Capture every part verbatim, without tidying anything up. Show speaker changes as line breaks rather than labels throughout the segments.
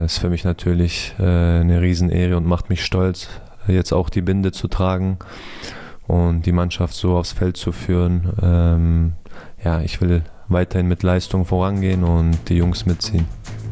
Das ist für mich natürlich äh, eine Riesenehre und macht mich stolz, jetzt auch die Binde zu tragen und die Mannschaft so aufs Feld zu führen. Ähm, ja, ich will weiterhin mit Leistung vorangehen und die Jungs mitziehen.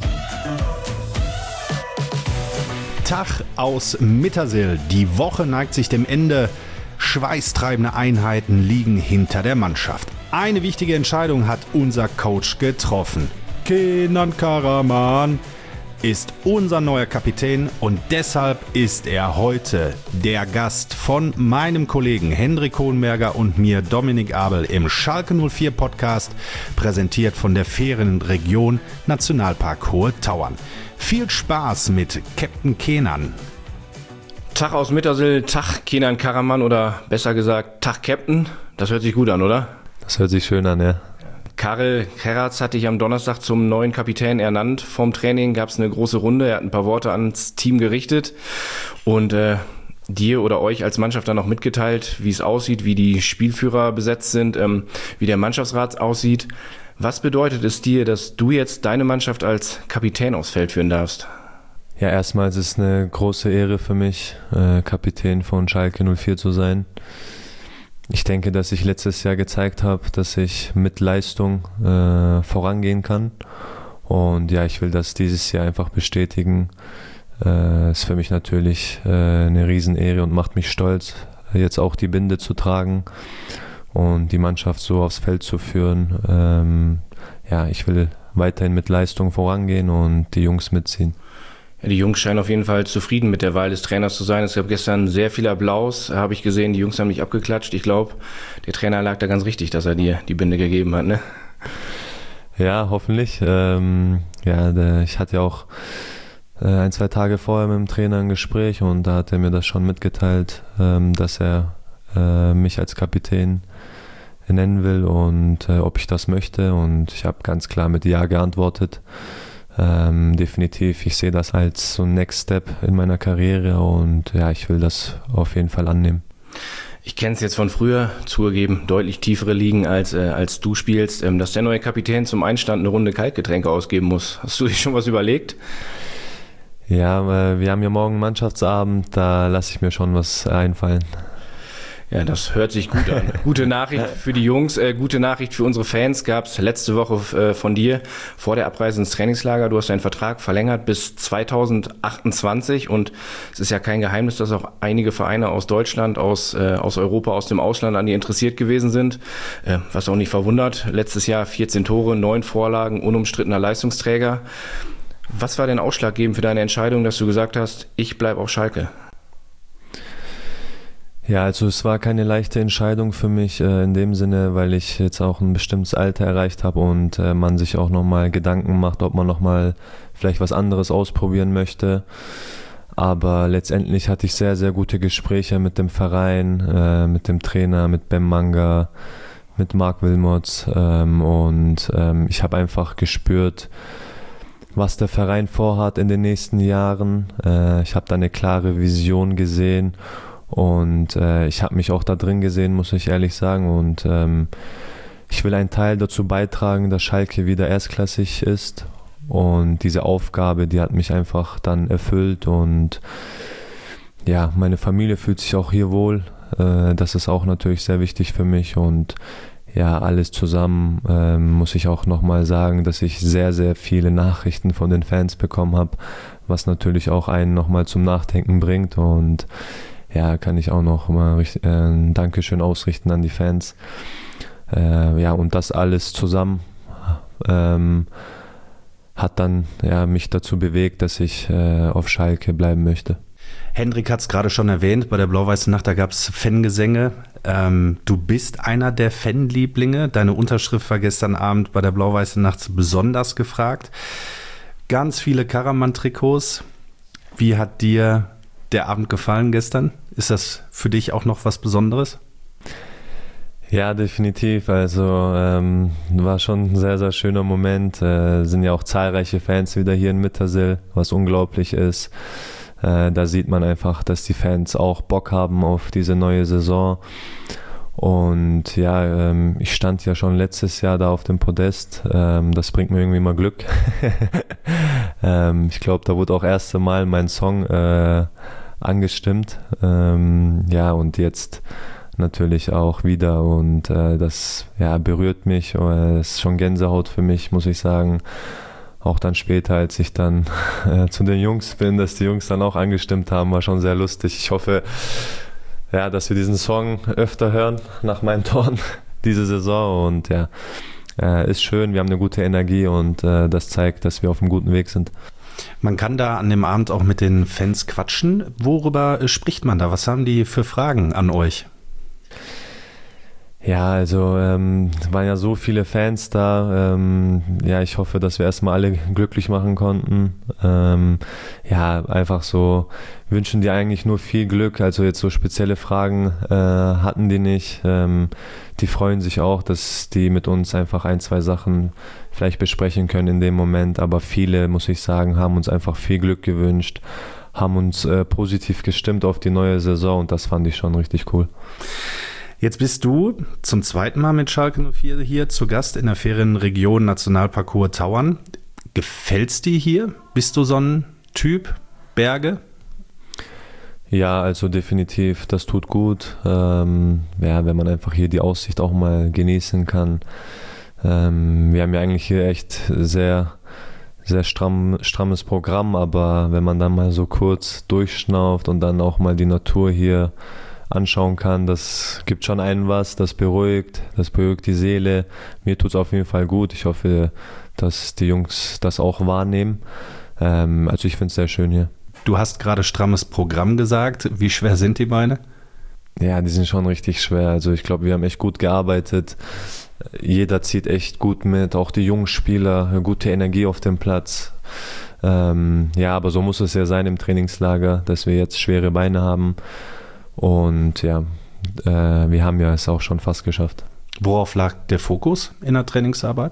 Tag aus Mittersill. Die Woche neigt sich dem Ende. Schweißtreibende Einheiten liegen hinter der Mannschaft. Eine wichtige Entscheidung hat unser Coach getroffen. Kenan Karaman ist unser neuer Kapitän und deshalb ist er heute der Gast von meinem Kollegen Hendrik Hohenberger und mir, Dominik Abel, im Schalke null vier Podcast, präsentiert von der Ferienregion Nationalpark Hohe Tauern. Viel Spaß mit Captain Kenan.
Tag aus Mittersill, Tag Kenan Karaman oder besser gesagt Tag Captain. Das hört sich gut an, oder?
Das hört sich schön an, ja.
Karel Keratz hat dich am Donnerstag zum neuen Kapitän ernannt. Vorm Training gab es eine große Runde. Er hat ein paar Worte ans Team gerichtet und äh, dir oder euch als Mannschaft dann noch mitgeteilt, wie es aussieht, wie die Spielführer besetzt sind, ähm, wie der Mannschaftsrat aussieht. Was bedeutet es dir, dass du jetzt deine Mannschaft als Kapitän aufs Feld führen darfst?
Ja, erstmal ist es eine große Ehre für mich, äh, Kapitän von Schalke null vier zu sein. Ich denke, dass ich letztes Jahr gezeigt habe, dass ich mit Leistung äh, vorangehen kann. Und ja, ich will das dieses Jahr einfach bestätigen. Äh, ist für mich natürlich äh, eine Riesenehre und macht mich stolz, jetzt auch die Binde zu tragen und die Mannschaft so aufs Feld zu führen. Ähm, ja, ich will weiterhin mit Leistung vorangehen und die Jungs mitziehen.
Ja, die Jungs scheinen auf jeden Fall zufrieden mit der Wahl des Trainers zu sein. Es gab gestern sehr viel Applaus, habe ich gesehen. Die Jungs haben mich abgeklatscht. Ich glaube, der Trainer lag da ganz richtig, dass er dir die Binde gegeben hat, ne?
Ja, hoffentlich. Ähm, ja, der, ich hatte ja auch äh, ein, zwei Tage vorher mit dem Trainer ein Gespräch und da hat er mir das schon mitgeteilt, ähm, dass er äh, mich als Kapitän nennen will und äh, ob ich das möchte. Und ich habe ganz klar mit Ja geantwortet. Ähm, definitiv, ich sehe das als so ein Next Step in meiner Karriere und ja, ich will das auf jeden Fall annehmen.
Ich kenne es jetzt von früher, zugegeben, deutlich tiefere Ligen als, äh, als du spielst, ähm, dass der neue Kapitän zum Einstand eine Runde Kaltgetränke ausgeben muss. Hast du dir schon was überlegt?
Ja, äh, wir haben ja morgen Mannschaftsabend, da lasse ich mir schon was einfallen.
Ja, das hört sich gut an. Gute Nachricht für die Jungs, äh, gute Nachricht für unsere Fans gab es letzte Woche äh, von dir vor der Abreise ins Trainingslager. Du hast deinen Vertrag verlängert bis zweitausendachtundzwanzig und es ist ja kein Geheimnis, dass auch einige Vereine aus Deutschland, aus, äh, aus Europa, aus dem Ausland an dir interessiert gewesen sind. Äh, was auch nicht verwundert, letztes Jahr vierzehn Tore, neun Vorlagen, unumstrittener Leistungsträger. Was war denn ausschlaggebend für deine Entscheidung, dass du gesagt hast, ich bleibe auf Schalke?
Ja, also es war keine leichte Entscheidung für mich äh, in dem Sinne, weil ich jetzt auch ein bestimmtes Alter erreicht habe und äh, man sich auch nochmal Gedanken macht, ob man nochmal vielleicht was anderes ausprobieren möchte. Aber letztendlich hatte ich sehr, sehr gute Gespräche mit dem Verein, äh, mit dem Trainer, mit Ben Manga, mit Marc Wilmots ähm, und ähm, ich habe einfach gespürt, was der Verein vorhat in den nächsten Jahren. Äh, ich habe da eine klare Vision gesehen. Und äh, ich habe mich auch da drin gesehen, muss ich ehrlich sagen. Und ähm, ich will einen Teil dazu beitragen, dass Schalke wieder erstklassig ist. Und diese Aufgabe, die hat mich einfach dann erfüllt. Und ja, meine Familie fühlt sich auch hier wohl. Äh, das ist auch natürlich sehr wichtig für mich. Und ja, alles zusammen äh, muss ich auch nochmal sagen, dass ich sehr, sehr viele Nachrichten von den Fans bekommen habe, was natürlich auch einen nochmal zum Nachdenken bringt. Und ja, kann ich auch noch mal äh, ein Dankeschön ausrichten an die Fans. Äh, ja, und das alles zusammen ähm, hat dann ja, mich dazu bewegt, dass ich äh, auf Schalke bleiben möchte.
Hendrik hat es gerade schon erwähnt, bei der Blau-Weißen Nacht, da gab es Fangesänge. Ähm, du bist einer der Fanlieblinge. Deine Unterschrift war gestern Abend bei der Blau-Weißen Nacht besonders gefragt. Ganz viele Karaman-Trikots. Wie hat dir der Abend gefallen gestern? Ist das für dich auch noch was Besonderes?
Ja, definitiv. Also ähm, war schon ein sehr, sehr schöner Moment. Äh, sind ja auch zahlreiche Fans wieder hier in Mittersill, was unglaublich ist. Äh, da sieht man einfach, dass die Fans auch Bock haben auf diese neue Saison. Und ja, ähm, ich stand ja schon letztes Jahr da auf dem Podest. Ähm, das bringt mir irgendwie mal Glück. Ähm, ich glaube, da wurde auch das erste Mal mein Song äh, angestimmt. Ähm, ja, und jetzt natürlich auch wieder und äh, das ja, berührt mich. Es ist schon Gänsehaut für mich, muss ich sagen. Auch dann später, als ich dann äh, zu den Jungs bin, dass die Jungs dann auch angestimmt haben, war schon sehr lustig. Ich hoffe, ja, dass wir diesen Song öfter hören nach meinen Toren diese Saison und ja, äh, ist schön, wir haben eine gute Energie und äh, das zeigt, dass wir auf einem guten Weg sind.
Man kann da an dem Abend auch mit den Fans quatschen. Worüber spricht man da? Was haben die für Fragen an euch?
Ja, also ähm, es waren ja so viele Fans da. Ähm, ja, ich hoffe, dass wir erstmal alle glücklich machen konnten. Ähm, ja, einfach so wünschen die eigentlich nur viel Glück. Also jetzt so spezielle Fragen äh, hatten die nicht. Ähm, die freuen sich auch, dass die mit uns einfach ein, zwei Sachen vielleicht besprechen können in dem Moment. Aber viele, muss ich sagen, haben uns einfach viel Glück gewünscht, haben uns äh, positiv gestimmt auf die neue Saison und das fand ich schon richtig cool.
Jetzt bist du zum zweiten Mal mit Schalke null vier hier zu Gast in der Ferienregion Nationalpark Hohe Tauern. Gefällt's dir hier? Bist du so ein Typ? Berge?
Ja, also definitiv, das tut gut. Ähm, ja, wenn man einfach hier die Aussicht auch mal genießen kann. Ähm, wir haben ja eigentlich hier echt sehr, sehr stramm, strammes Programm, aber wenn man dann mal so kurz durchschnauft und dann auch mal die Natur hier anschauen kann, das gibt schon einen was, das beruhigt, das beruhigt die Seele. Mir tut es auf jeden Fall gut. Ich hoffe, dass die Jungs das auch wahrnehmen. Ähm, also ich finde es sehr schön hier.
Du hast gerade strammes Programm gesagt. Wie schwer sind die Beine?
Ja, die sind schon richtig schwer. Also ich glaube, wir haben echt gut gearbeitet. Jeder zieht echt gut mit, auch die jungen Spieler, gute Energie auf dem Platz. Ähm, ja, aber so muss es ja sein im Trainingslager, dass wir jetzt schwere Beine haben. Und ja, äh, wir haben ja es auch schon fast geschafft.
Worauf lag der Fokus in der Trainingsarbeit?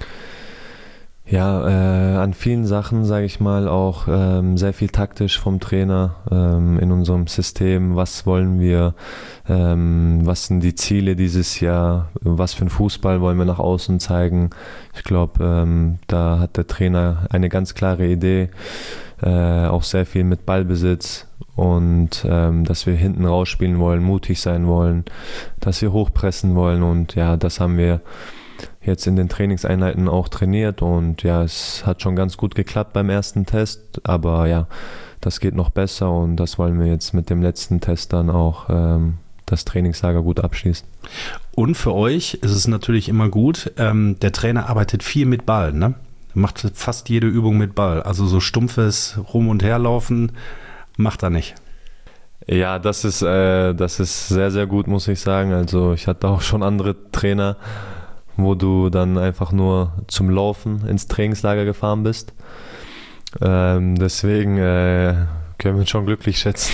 Ja, äh, an vielen Sachen, sage ich mal, auch ähm, sehr viel taktisch vom Trainer ähm, in unserem System. Was wollen wir? Ähm, was sind die Ziele dieses Jahr? Was für einen Fußball wollen wir nach außen zeigen? Ich glaube, ähm, da hat der Trainer eine ganz klare Idee. Äh, auch sehr viel mit Ballbesitz und ähm, dass wir hinten rausspielen wollen, mutig sein wollen, dass wir hochpressen wollen und ja, das haben wir jetzt in den Trainingseinheiten auch trainiert und ja, es hat schon ganz gut geklappt beim ersten Test, aber ja, das geht noch besser und das wollen wir jetzt mit dem letzten Test dann auch ähm, das Trainingslager gut abschließen.
Und für euch ist es natürlich immer gut, ähm, der Trainer arbeitet viel mit Ball, ne? Macht fast jede Übung mit Ball. Also so stumpfes Rum- und Herlaufen macht er nicht.
Ja, das ist, äh, das ist sehr, sehr gut, muss ich sagen. Also ich hatte auch schon andere Trainer, wo du dann einfach nur zum Laufen ins Trainingslager gefahren bist. Ähm, deswegen äh, können wir uns schon glücklich schätzen.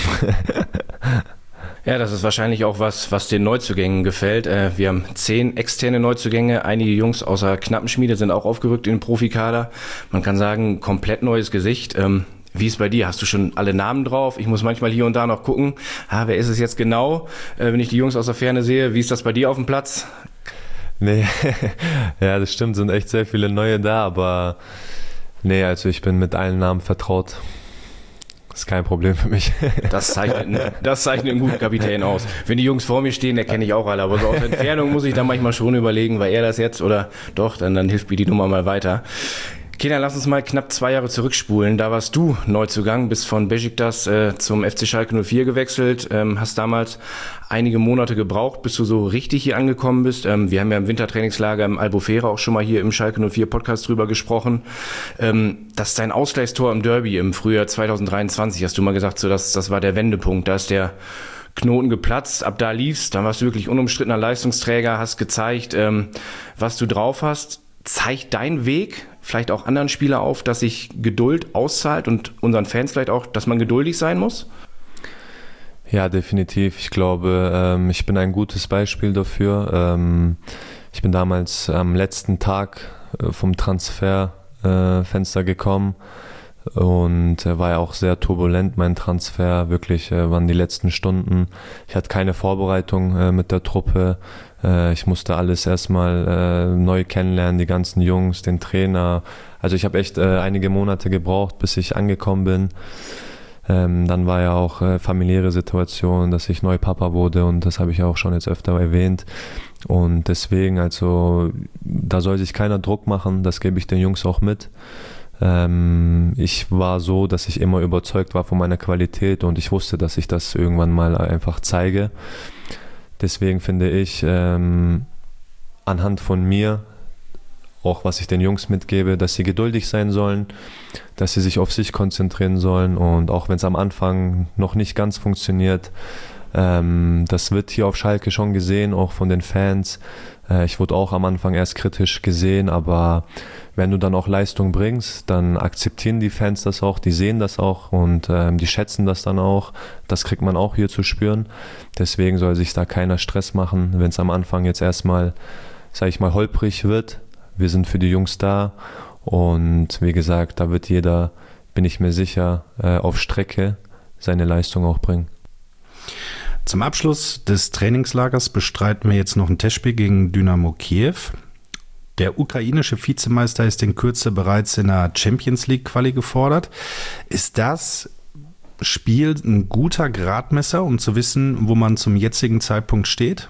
Ja, das ist wahrscheinlich auch was, was den Neuzugängen gefällt. Wir haben zehn externe Neuzugänge. Einige Jungs außer Knappenschmiede sind auch aufgerückt in den Profikader. Man kann sagen, komplett neues Gesicht. Wie ist es bei dir? Hast du schon alle Namen drauf? Ich muss manchmal hier und da noch gucken. Ah, wer ist es jetzt genau? Wenn ich die Jungs aus der Ferne sehe, wie ist das bei dir auf dem Platz?
Nee, ja, das stimmt, sind echt sehr viele neue da, aber nee, also ich bin mit allen Namen vertraut. Das ist kein Problem für mich.
Das zeichnet, das zeichnet einen guten Kapitän aus. Wenn die Jungs vor mir stehen, der kenne ich auch alle. Aber so aus Entfernung muss ich dann manchmal schon überlegen, war er das jetzt oder doch, dann, dann hilft mir die Nummer mal weiter. Kinder, lass uns mal knapp zwei Jahre zurückspulen. Da warst du Neuzugang, bist von Beşiktaş äh, zum F C Schalke null vier gewechselt, ähm, hast damals einige Monate gebraucht, bis du so richtig hier angekommen bist. Ähm, wir haben ja im Wintertrainingslager im Albufera auch schon mal hier im Schalke null vier Podcast drüber gesprochen. Ähm, das ist dein Ausgleichstor im Derby im Frühjahr zwanzig dreiundzwanzig, hast du mal gesagt, so das, das war der Wendepunkt. Da ist der Knoten geplatzt, ab da lief's, dann warst du wirklich unumstrittener Leistungsträger, hast gezeigt, ähm, was du drauf hast. Zeigt dein Weg vielleicht auch anderen Spieler auf, dass sich Geduld auszahlt und unseren Fans vielleicht auch, dass man geduldig sein muss?
Ja, definitiv. Ich glaube, ähm, ich bin ein gutes Beispiel dafür. Ähm, ich bin damals am letzten Tag äh, vom Transferfenster äh, gekommen. und äh, war ja auch sehr turbulent, mein Transfer, wirklich äh, waren die letzten Stunden. Ich hatte keine Vorbereitung äh, mit der Truppe, äh, ich musste alles erstmal äh, neu kennenlernen, die ganzen Jungs, den Trainer. Also ich habe echt äh, einige Monate gebraucht, bis ich angekommen bin. Ähm, dann war ja auch äh, familiäre Situation, dass ich neu Papa wurde, und das habe ich auch schon jetzt öfter erwähnt. Und deswegen, also da soll sich keiner Druck machen, das gebe ich den Jungs auch mit. Ähm, ich war so, dass ich immer überzeugt war von meiner Qualität, und ich wusste, dass ich das irgendwann mal einfach zeige. Deswegen finde ich, ähm, anhand von mir, auch was ich den Jungs mitgebe, dass sie geduldig sein sollen, dass sie sich auf sich konzentrieren sollen, und auch wenn es am Anfang noch nicht ganz funktioniert, ähm, das wird hier auf Schalke schon gesehen, auch von den Fans. Äh, ich wurde auch am Anfang erst kritisch gesehen, aber wenn du dann auch Leistung bringst, dann akzeptieren die Fans das auch, die sehen das auch, und ähm, die schätzen das dann auch. Das kriegt man auch hier zu spüren. Deswegen soll sich da keiner Stress machen, wenn es am Anfang jetzt erstmal, sag ich mal, holprig wird. Wir sind für die Jungs da, und wie gesagt, da wird jeder, bin ich mir sicher, äh, auf Strecke seine Leistung auch bringen.
Zum Abschluss des Trainingslagers bestreiten wir jetzt noch ein Testspiel gegen Dynamo Kiew. Der ukrainische Vizemeister ist in Kürze bereits in der Champions League Quali gefordert. Ist das Spiel ein guter Gradmesser, um zu wissen, wo man zum jetzigen Zeitpunkt steht?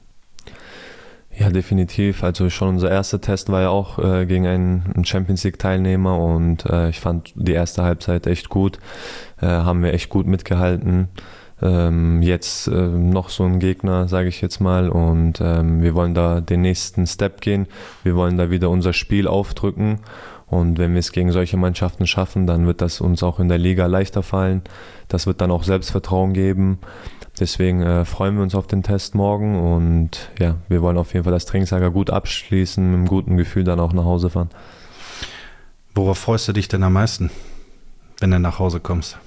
Ja, definitiv. Also schon unser erster Test war ja auch äh, gegen einen Champions League Teilnehmer, und äh, ich fand die erste Halbzeit echt gut. Äh, haben wir echt gut mitgehalten. Ähm, jetzt äh, noch so ein Gegner, sage ich jetzt mal, und ähm, wir wollen da den nächsten Step gehen. Wir wollen da wieder unser Spiel aufdrücken, und wenn wir es gegen solche Mannschaften schaffen, dann wird das uns auch in der Liga leichter fallen. Das wird dann auch Selbstvertrauen geben. Deswegen äh, freuen wir uns auf den Test morgen, und ja, wir wollen auf jeden Fall das Trainingslager gut abschließen, mit einem guten Gefühl dann auch nach Hause fahren.
Worauf freust du dich denn am meisten, wenn du nach Hause kommst?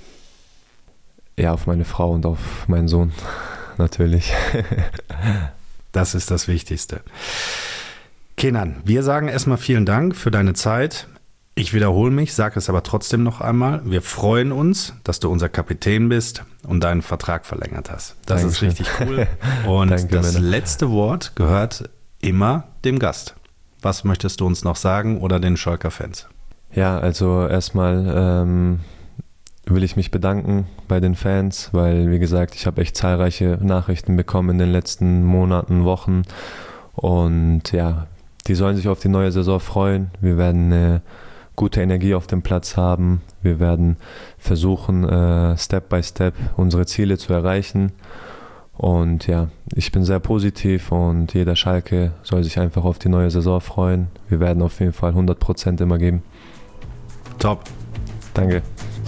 Ja, auf meine Frau und auf meinen Sohn, natürlich.
Das ist das Wichtigste. Kenan, wir sagen erstmal vielen Dank für deine Zeit. Ich wiederhole mich, sage es aber trotzdem noch einmal. Wir freuen uns, dass du unser Kapitän bist und deinen Vertrag verlängert hast. Das Dankeschön. Ist richtig cool. Und Danke, das Männer. Letzte Wort gehört immer dem Gast. Was möchtest du uns noch sagen oder den Schalker-Fans?
Ja, also erstmal ähm, will ich mich bedanken bei den Fans, weil, wie gesagt, ich habe echt zahlreiche Nachrichten bekommen in den letzten Monaten, Wochen, und ja, die sollen sich auf die neue Saison freuen. Wir werden eine gute Energie auf dem Platz haben. Wir werden versuchen, äh, Step by Step unsere Ziele zu erreichen, und ja, ich bin sehr positiv, und jeder Schalke soll sich einfach auf die neue Saison freuen. Wir werden auf jeden Fall hundert Prozent immer geben.
Top.
Danke.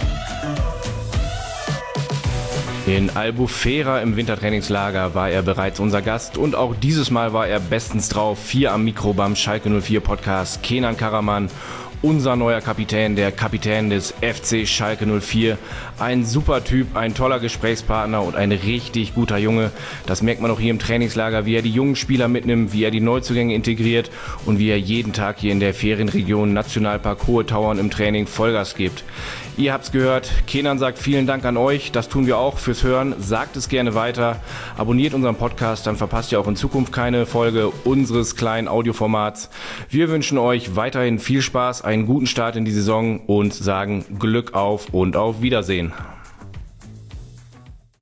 In Albufera im Wintertrainingslager war er bereits unser Gast, und auch dieses Mal war er bestens drauf. Hier am Mikro beim Schalke null vier Podcast Kenan Karaman, unser neuer Kapitän, der Kapitän des F C Schalke null vier. Ein super Typ, ein toller Gesprächspartner und ein richtig guter Junge. Das merkt man auch hier im Trainingslager, wie er die jungen Spieler mitnimmt, wie er die Neuzugänge integriert und wie er jeden Tag hier in der Ferienregion Nationalpark Hohe Tauern im Training Vollgas gibt. Ihr habt's gehört, Kenan sagt vielen Dank an euch, das tun wir auch fürs Hören, sagt es gerne weiter, abonniert unseren Podcast, dann verpasst ihr auch in Zukunft keine Folge unseres kleinen Audioformats. Wir wünschen euch weiterhin viel Spaß, einen guten Start in die Saison und sagen Glück auf und auf Wiedersehen.